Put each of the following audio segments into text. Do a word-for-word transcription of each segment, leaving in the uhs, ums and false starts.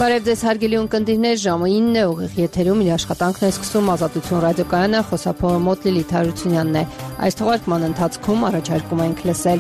Բարև ձեզ հարգելի ունկնդիրներ, ժամը ինն է, ուղիղ եթերում իր աշխատանքն է սկսում Ազատություն ռադիոկայանը, խոսափողը մոտ Լիլիթ Հարությունյանն է։ Այս թողարկման ընթացքում առաջարկում ենք լսել.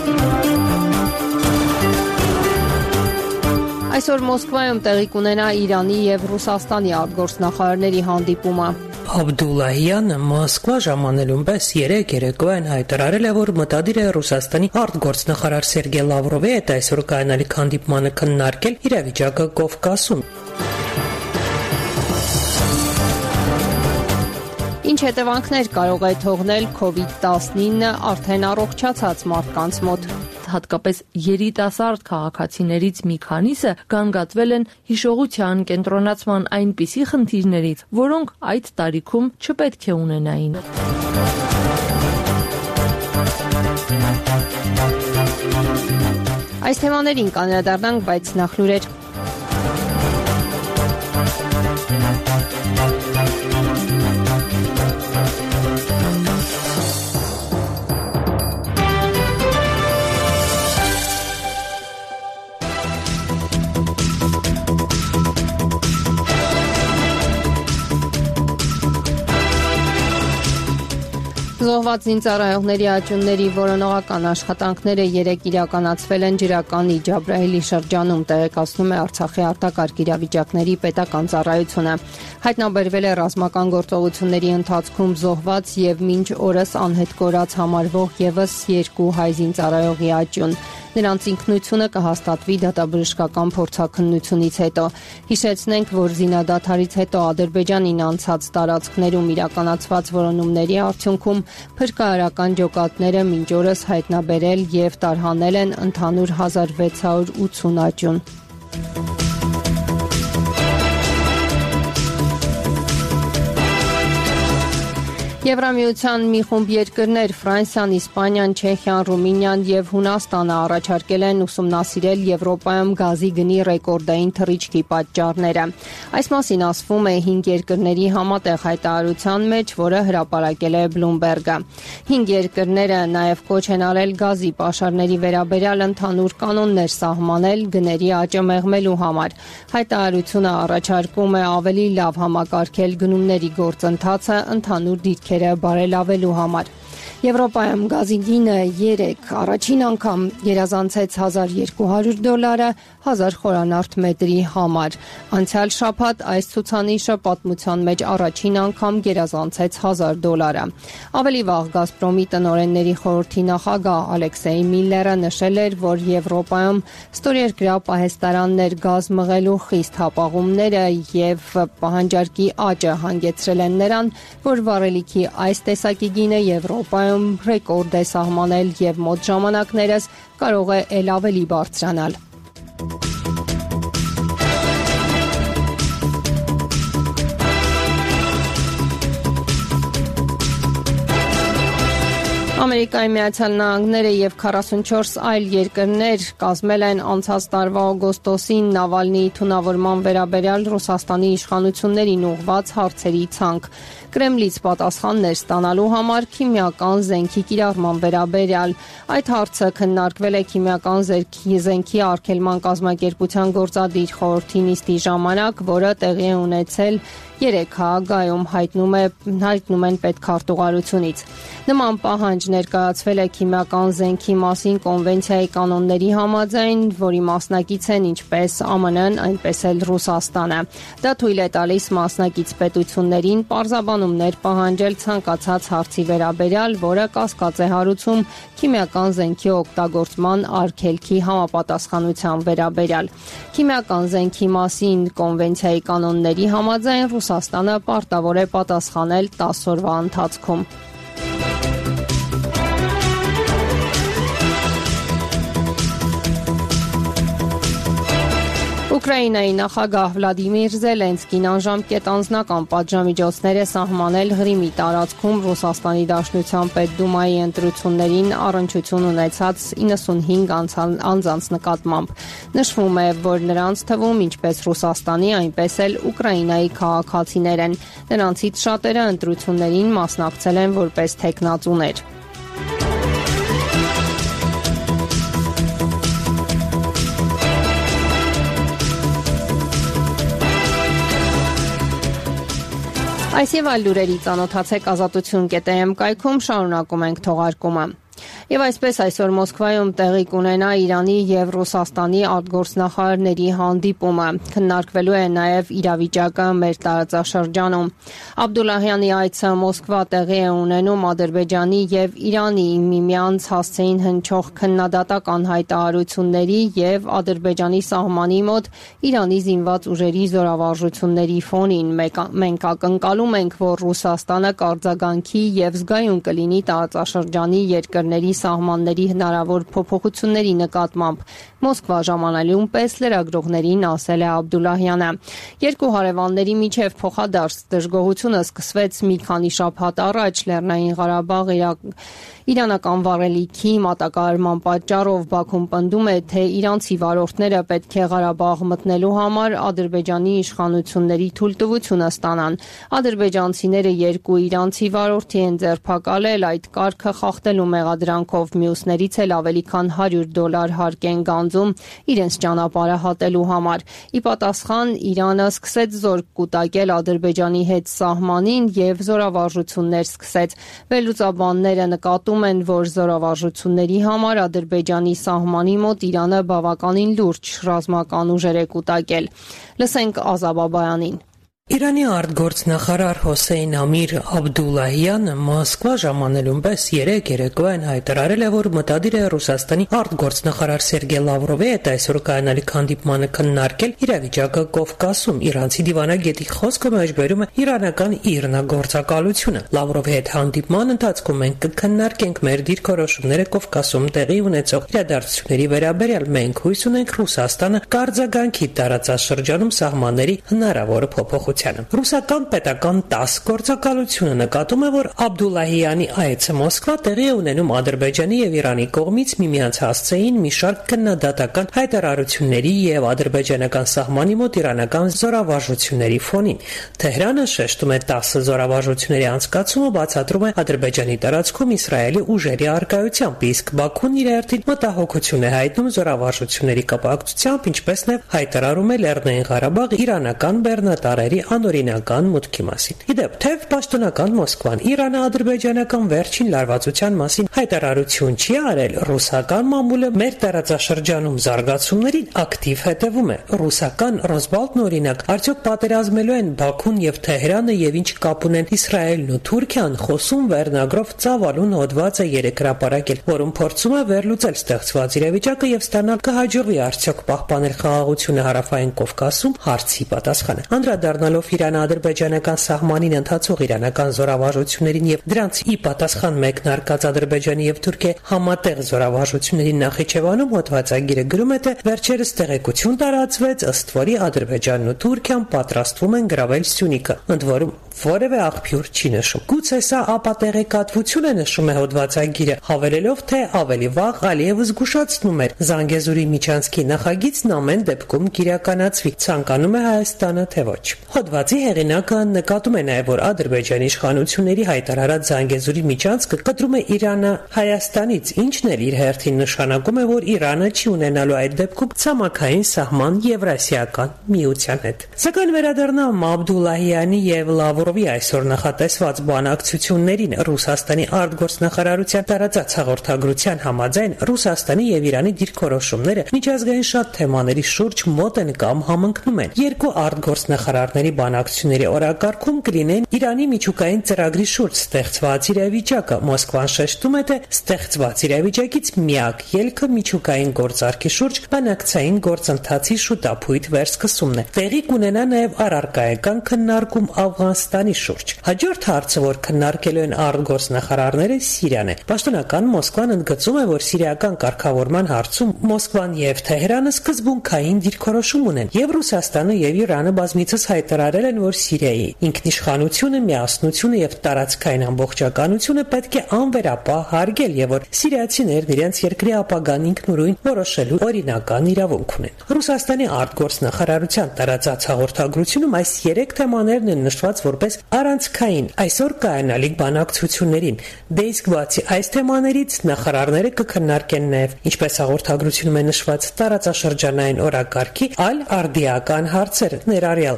Այսօր Մոսկվայում տեղի կունենա Իրանի և Ռուսաստանի արտգործնախարարների հանդիպումը։ Աբդուլլահյանը Մոսկվա ժամանելուն պես երեկ երեկոյան հայտարարել է, որ մտադիր է Ռուսաստանի արտգործնախարար Սերգեյ Լավրովի հետ այսօր կայանալիք հանդիպմանը քննարկել իրավիճակը Կովկասում։ Ինչ հետևանքներ կարող է թողնել քովիդ տասնինը արդեն առողջացած մարդկանց մոտ։ Հատկապես երիտասարդ քաղաքացիներից մի քանիսը գանգատվել են հիշողության կենտրոնացման այնպիսի խնդիրներից, որոնք այդ տարիքում չպետք է ունենային։ Այս թեմաներին կանդրադառնանք, բայց նախ լուրեր։ Զոհված զինծառայողների աճյունների որոնողական աշխատանքները երեկ իրականացվել են Ջրականի Ջաբրայելի շրջանում, տեղեկացնում է Արցախի արտակարգ իրավիճակների պետական ծառայությունը։ Հայտնաբերվել է ռազմական գործողությունների ընթացքում զոհված եւ մինչ օրս անհետ կորած համարվող եւս երկու հայ զինծառայողի աճյուն։ Նրանց ինքնությունը կհաստատվի դատաբժշկական փորձաքննությունից հետո։ Հիշեցնենք, որ զինադադարից հետո Ադրբեջանին անցած տարածքներում իրականացված որոնումների արդյունքում փրկարարական ջոկատները մինչ օրս հայտնաբերել եւ տարհանել են ընդհանուր հազար վեց հարյուր ութսուն աճյուն։ Եվրամիության մի խումբ երկրներ Ֆրանսիան, Իսպանիան, Չեխիան, Ռումինիան եւ Հունաստանը առաջարկել են ուսումնասիրել Եվրոպայում գազի գնի ռեկորդային թռիչքի պատճառները։ Այս մասին ասվում է հինգ երկրների համատեղ հայտարարության մեջ, որը հրապարակել է Bloomberg-ը։ Հինգ երկրները նաեւ կոչ են արել գազի պաշարների վերաբերյալ ընդհանուր կանոններ սահմանել գների աճը մեղմելու համար։ Հայտարարությունը առաջարկում է ավելի լավ համակարգել գնումների գործընթացը ընդհանուր դիրքերը բարելավելու համար։ Եվրոպայում գազի գինը երեկ առաջին անգամ գերազանցեց հազար երկու հարյուր դոլարը հազար խորանարդ մետրի համար։ Անցյալ շաբաթ այս ցուցանիշը պատմության մեջ առաջին անգամ գերազանցեց հազար դոլարը։ Ավելի վաղ Գազպրոմի տնօրենների խորհրդի նախագահ Ալեքսեյ Միլլերը նշել էր, որ Եվրոպայում ստորերկրյա պահեստարաններ գազ մղելու խիստ հապաղումները եւ պահանջարկի աճը հանգեցրել են նրան, որ վառելիքի այս տեսակի գինը Եվրոպայում ռեկորդ է սահմանել եւ մոտ ժամանակներս կարող է ել ավելի բարձրանալ։ Ամերիկայի Միացյալ Նահանգները եւ քառասունչորս այլ երկրներ կազմել են անցած տարվա օգոստոսին Նավալնիի թունավորման վերաբերյալ Ռուսաստանի իշխանություններին ուղղված հարցերի ցանկ։ Կրեմլից պատասխաններ ստանալու համար քիմիական զենքի կիրառման վերաբերյալ։ Այդ հարցը քննարկվել է քիմիական զենքի արգելման կազմակերպության գործադիր խորհրդի նիստի ժամանակ, որը տեղի է ունեցել երեկ Հաագայում, հայտնում է հայտնում են պետքարտուղարությունից։ Նման պահանջ ներկայացվել է քիմիական զենքի մասին կոնվենցիայի կանոնների համաձայն, որի մասնակից են ինչպես ԱՄՆ-ն, այնպես էլ Ռուսաստանը։ Դա թույլ է տալիս մասնակից պետություններին պարզաբանումներ պահանջել ցանկացած հարցի վերաբերյալ, որը կասկած է հարուցում քիմիական զենքի օգտագործման արգելքի համապատասխանության վերաբերյալ։ Քիմիական զենքի մասին կոնվենցիայի կանոնների համաձայն Ռուսաստանը պարտավոր է պատասխանել տասը օրվա ընթացքում։ Ուկրաինայի նախագահ Վլադիմիր Զելենսկին անժամկետ անձնական պատժամիջոցներ է սահմանել Ղրիմի տարածքում Ռուսաստանի Դաշնության Պետդումայի ընտրություններին առնչություն ունեցած իննսունհինգ անձանց նկատմամբ։ Նշվում է, որ նրանց թվում ինչպես Ռուսաստանի, այնպես էլ Ուկրաինայի քաղաքացիներ են։ Նրանցից շատերը ընտրություններին մասնակցել են որպես թեկնածուներ։ Այս եւ այլ լուրերի ծանոթացեք ազատություն կետ է էմ կայքում, շարունակում ենք թողարկումը։ Եվ այսպես այսօր Մոսկվայում տեղի կունենա Իրանի եւ Ռուսաստանի արտգործնախարարների հանդիպումը։ Քննարկվելու է նաեւ իրավիճակը մեր տարածաշրջանում։ Աբդուլլահյանի այցը Մոսկվա տեղի է ունենում Ադրբեջանի եւ Իրանի միմյանց հասցեին հնչող քննադատական հայտարարությունների եւ Ադրբեջանի սահմանի մոտ Իրանի զինված ուժերի զորավարժությունների ֆոնին։ Մենք ակնկալում ենք, որ Ռուսաստանը կարձագանքի եւ զգայուն կլինի տարածաշրջանի երկրների սահմանների հնարավոր փոփոխությունների նկատմամբ Մոսկվա ժամանելուն պես լրագրողներին ասել է Աբդուլլահյանը։ Երկու հարևանների միջև փոխադարձ դժգոհությունը սկսվեց մի քանի շաբաթ առաջ Լեռնային Ղարաբաղ իրանական վառելիքի մատակարարման պատճառով Բաքուն պնդում է, թե իրանցի վարորդները պետք է Ղարաբաղ մտնելու համար ադրբեջանի իշխանությունների թույլտվությունը ստանան։ Ադրբեջանցիները երկու իրանցի վարորդի են ձերբակալել, այդ կարգը խախտելու մեղադրանքով մյուսներից էլ ավելի քան հարյուր դոլար հարկ են գանձում իրենց ճանապարհը հատելու համար։ Ի պատասխան Իրանը սկսեց զորք կուտակել Ադրբեջանի հետ սահմանին եւ զորավարժություններ սկսեց։ Վերլուծաբանները նկատում են, որ զորավարժությունների համար Ադրբեջանի սահմանի մոտ Իրանը բավականին լուրջ ռազմական ուժեր է կուտակել։ Լսենք Ազաբ Աբայանին։ Իրանի արտգործնախարար Հոսեյն Ամիր Աբդուլլահյանը Մոսկվա ժամանելուն պես երեկ երեկոյան հայտարարել է, որ մտադիր է Ռուսաստանի արտգործնախարար Սերգեյ Լավրովի հետ այսօր կայանալիք հանդիպմանը քննարկել իրավիճակը Կովկասում։ Իրանցի դիվանագետի խոսքը մեջբերում է իրանական իռնագործակալությունը։ Լավրովի հետ հանդիպման ընթացքում մենք կքննարկենք մեր դիրքորոշումները Կովկասում տեղի ունեցող իրադարձությունների վերաբերյալ։ Մենք հույս ունենք Ռուսաստանը կարձագանքի տարածաշրջանում սահմանների հնարավոր փոփոխություն։ Ռուսական պետական տաս գործակալությունը նկատում է, որ Աբդուլլահյանի այցը Մոսկվա տեղի է ունենում Ադրբեջանի եւ Իրանի կողմից միմյանց հասցեին մի շարք քննադատական հայտարարությունների եւ ադրբեջանական սահմանի մոտ իրանական զորավարժությունների ֆոնին։ Թեհրանը շեշտում է տասը զորավարժությունների անցկացումը բացատրում է Ադրբեջանի տարածքում Իսրայելի ուժերի առկայությամբ, իսկ Բաքուն իր հերթին մտահոգություն է հայտնում զորավարժությունների կապակցությամբ, ինչպես նաեւ հայտարարում է Լեռնային Ղարաբաղ իրանական բեռնատարերի անօրինական մուտքի մասին։ Իդեպ, թեև պաշտոնական Մոսկվան Իրանը ադրբեջանական վերջին լարվածության մասին հայտարարություն չի արել, ռուսական մամուլը մեր տարածաշրջանում զարգացումներին ակտիվ հետևում է։ Ռուսական Ռոսբալտն օրինակ, արդյոք պատերազմելու են Բաքուն եւ Թեհրանը եւ ինչ կապ ունեն Իսրայելն ու Թուրքիան, խոսում վերնագրով ծավալուն հոդված է երեք հրապարակել, որում փորձում է վերլուծել ստեղծված իրավիճակը եւ ստանալ կհաջողվի արդյոք պահպանել խաղաղությունը հարավային Կովկասում հարցի պատասխանը։ Անդրադառնալով Իրան-ադրբեջանական սահմանին ընթացող իրանական զորավարժություններին եւ դրանց ի պատասխան մեկնարկած Ադրբեջանի եւ Թուրքիայի համատեղ զորավարժությունների Նախիջևանում հոդվածագիրը գրում է, թե վերջերս տեղեկություն տարածվեց, ըստ որի Ադրբեջանն ու Թուրքիան պատրաստվում են գրավել Սյունիքը, ընդ որում որևէ աղբյուր չի նշում։ Գուցե սա ապատեղեկատվություն է, նշում է հոդվածագիրը, հավելելով, թե ավելի վաղ Ալիևը զգուշացնում էր Զանգեզուրի միջանցքի նախագիծն ամեն դեպքում կիրականացվի, ցանկանում է Հայաստանը, թե ոչ։ Հոդվածի հեղինակը նկատում է նաև, որ Ադրբեջանի իշխանությունների հայտարարած Զանգեզուրի միջանցքը կտրում է Իրանը Հայաստանից, ինչն էլ իր հերթին նշանակում է, որ Իրանը չի ունենալու այդ դեպքում ցամաքային սահման Եվրասիական միության հետ։ Սակայն վերադառնամ Աբդուլլահյանի եւ Լավրովի այսօր նախատեսված բանակցություններին, Ռուսաստանի արտգործնախարարության տարածած հաղորդագրության համաձայն Ռուսաստանի եւ Իրանի դիրքորոշումները միջազգային շատ թեմաների շուրջ մոտ են կամ համընկնում են։ Երկու արտգործնախարարների բանակցությունների օրակարգում կլինեն Իրանի միջուկային ծրագրի շուրջ ստեղծված իրավիճակը։ Մոսկվան շեշտում է, թե ստեղծված իրավիճակից միակ ելքը միջուկային գործարքի շուրջ բանակցային գործընթացի շուտապույտ վերսկսումն է։ Տեղի կունենա նաև առարկայական քննարկում Աֆղանստանի շուրջ։ Հաջորդ հարցը, որ քննարկելու են արտգործնախարարները, Սիրիան է։ Պաշտոնական Մոսկվան ընդգծում է, որ սիրիական կարգավորման հարցում Մոսկվան եւ Թեհրանը սկզբունքային դիրքորոշում ունեն, եւ Ռուսաստանը եւ Իրանը բազմիցս հայտարարել են, որ Սիրիայի ինքնիշխանությունը, միասնությունը եւ տարածքային ամբողջականությունը պետք է անվերապահ հարգել եւ որ սիրիացիներն իրենց երկրի ապագան ինքնուրույն որոշելու օրինական իրավունք ունեն։ Ռուսաստանի արտգործնախարարության տարածած հաղորդագրությունում այս երեք թեմաներն են նշված որպես առանցքային այսօր կայանալիք բանակցություններին։ Դե իսկ բացի այս թեմաներից նախարարները կքննարկեն նաև, ինչպես հաղորդագրությունում է նշված, տարածաշրջանային օրակարգի այլ արդիական հարցեր, ներառյալ իրադրության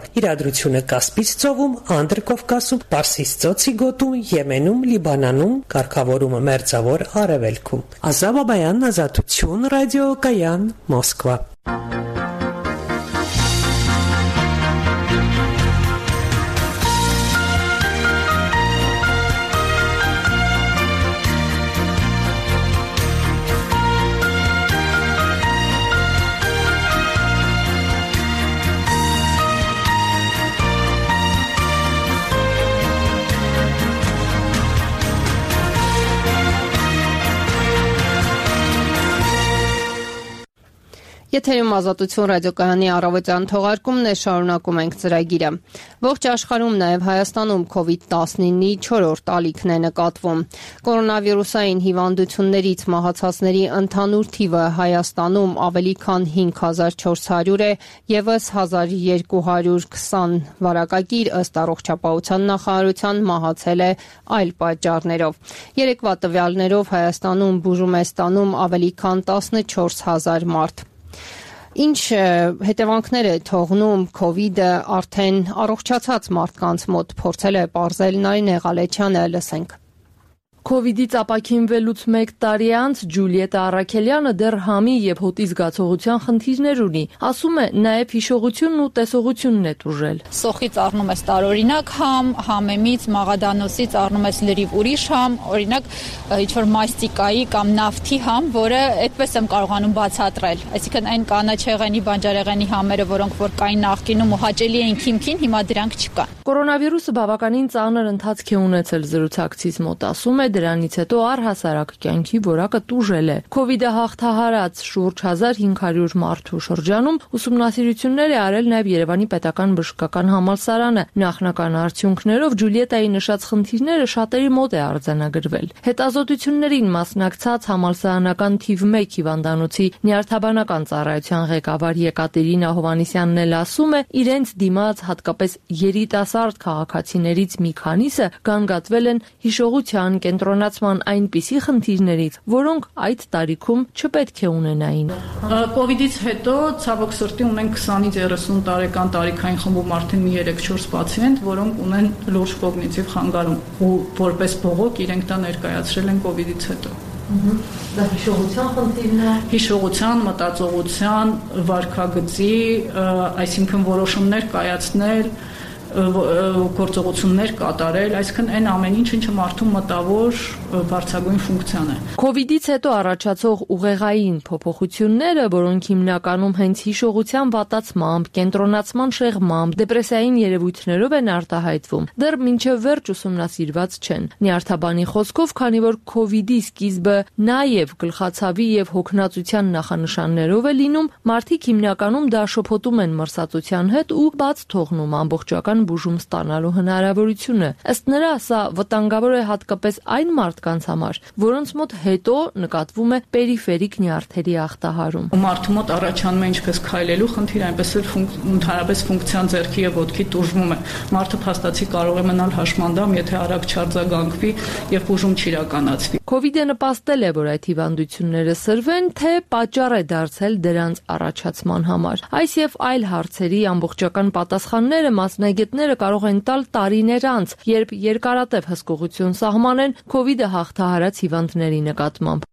Ուշադրությունը Կասպից ծովում, Անդրկովկասում, Պարսից ծոցի գոտում, Եմենում, Լիբանանում, կարգավորումը Մերձավոր Արևելքում։ Ազա Բաբայան, Ազատություն, ռադիո Կայան, Մոսկվա։ Եթերում Ազատություն ռադիոկայանի առավոտյան թողարկումն է, շարունակում ենք ծրագիրը։ Ողջ աշխարհում, նաև Հայաստանում կովիդ տասնինի չորրորդ ալիքն է նկատվում։ Կորոնավիրուսային հիվանդություններից մահացածների ընդհանուր թիվը Հայաստանում ավելի քան հինգ հազար չորս հարյուր է, ևս հազար երկու հարյուր քսան վարակագիր ըստ Առողջապահության նախարարության մահացել է այլ պատճառներով։ Երեկվա տվյալներով Հայաստանում բուժում է ստանում ավելի քան տասնչորս հազար մարդ։ Ինչ հետևանքներ է թողնում կովիդը արդեն առողջացած մարդկանց մոտ, փորձել է պարզել Նարինե Ղալեչյանը, լսենք։ Կովիդից ապաքինվելուց մեկ տարի անց Ջուլիետա Առաքելյանը դեռ համի եւ հոտի զգացողության խնդիրներ ունի։ Ասում է, նաեւ հիշողությունն ու տեսողությունն է տուժել։ Սոխից առնում ես տարօրինակ համ, համեմից, մաղադանոսից առնում ես լրիվ ուրիշ համ, օրինակ ինչ-որ մաստիկայի կամ նավթի համ, որը այդպես եմ կարողանում բացատրել։ Այսինքն այն կանաչեղենի, բանջարեղենի համերը, որոնք որ կային նախկինում ու հաճելի էին քիմքին, հիմա դրանք չկան։ Կորոնավիրուսը բավականին ծանր ընթացք է ունեցել զրուցակցից մոտ, ասում է, դրանից հետո առհասարակ կյանքի որակը տուժել է։ Կովիդը հաղթահարած շուրջ հազար հինգ հարյուր մարդու շրջանում ուսումնասիրություններ է արել նաև Երևանի պետական բժշկական համալսարանը։ Նախնական արդյունքներով Ջուլիետայի նշած խնդիրները շատերի մոտ է արձանագրվել։ Հետազոտություններին մասնակցած համալսարանական թիվ մեկ հիվանդանոցի նյարդաբանական ծառայության ղեկավար Եկատերինա Հովանեսյանն էլ ասում է, իրենց դիմաց հատկապես երիտասարդ քաղաքացիներից մի քանիսը գանգատվել են հիշողության կենտրոնացման այնպիսի խնդիրներից, որոնք այդ տարիքում չպետք է ունենային։ Կովիդից հետո ցավոք սրտի ունենք քսանից երեսուն տարեկան տարիքային խմբում արդեն մի երեք չորս պացիենտ, որոնք ունեն լուրջ կոգնիտիվ խանգարում ու որպես բողոք իրենք դա ներկայացրել են կովիդից հետո։ Դա հիշողության խնդիրն է։ Հիշողության, մտածողության, վարքագծի, այսինքն որոշումներ կայացնել, գործողություններ կատարել, այսինքն այն ամեն ինչ, ինչը մարդու մտավոր բարձրագույն ֆունկցիան է։ Կովիդից հետո առաջացող ուղեղային փոփոխությունները, որոնք հիմնականում հենց հիշողության վատացմամբ, կենտրոնացման շեղմամբ, դեպրեսիային երևույթներով են արտահայտվում, դեռ մինչև վերջ ուսումնասիրված չեն։ Նյարդաբանի խոսքով, քանի որ Կովիդի սկիզբը նաև գլխացավի եւ հոգնածության նախանշաններով է լինում, մարդիկ հիմնականում դա շփոթում են մրսածության հետ ու բաց թողնում ամբողջական բուժում ստանալու հնարավորությունը։ Ըստ նրա, սա վտանգավոր է հատկապես այն մարդկանց համար, որոնց մոտ հետո նկատվում է պերիֆերիկ նյարդերի ախտահարում։ Մարդու մոտ առաջանում է ինչպես քայլելու խնդիր, այնպես էլ ընդհանրապես ֆունկցիան ձեռքի եւ ոտքի տուժվում է։ Մարդը փաստացի կարող է մնալ հաշմանդամ, եթե արագ չարձագանքվի եւ բուժում չիրականացվի։ Կովիդը նպաստել է, որ այդ հիվանդությունները սրվեն, թե պատճառ է դարձել դրանց առաջացման համար։ Այս եւ այլ հարցերի ամբողջական պատասխանները մասնագետները կարող են տալ տարիներ անց, երբ երկարատև հսկողություն սահմանեն Կովիդը հաղթահարած հիվանդների նկատմամբ։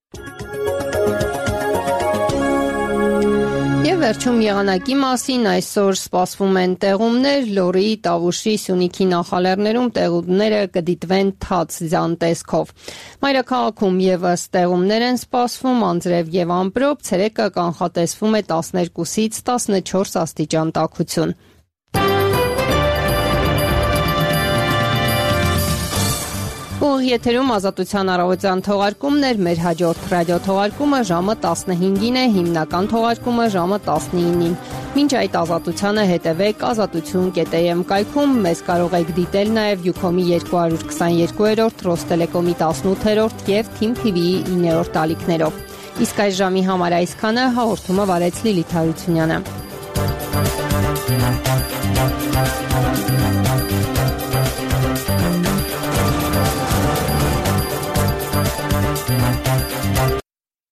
Եվ վերջում եղանակի մասին այսօր սպասվում են տեղումներ, Լոռի, Տավուշի, Սյունիքի նախալեռներում տեղումները կդիտվեն թաց ձյան տեսքով։ Մայրաքաղաքում եւս տեղումներ են սպասվում, անձրև եւ ամպրոպ, ցերեկը կանխատեսվում է տասներկուսից տասնչորս աստիճան տաքություն։ Ուղիղ եթերում Ազատության առավոտյան թողարկումն էր, մեր հաջորդ ռադիոթողարկումը ժամը տասնհինգին է, հիմնական թողարկումը ժամը տասնինին։ Մինչ այդ Ազատությանը հետևեք ազատություն կետ է էմ կայքում, մեզ կարող եք դիտել նաև Յուքոմի երկու հարյուր քսաներկուերորդ, Ռոստելեկոմի տասնութերորդ եւ Թիմ թի վիի իններորդ ալիքներով։ Իսկ այս ժամի համար այսքանը, հաղորդումը վարեց Լիլիթ Հարությունյանը։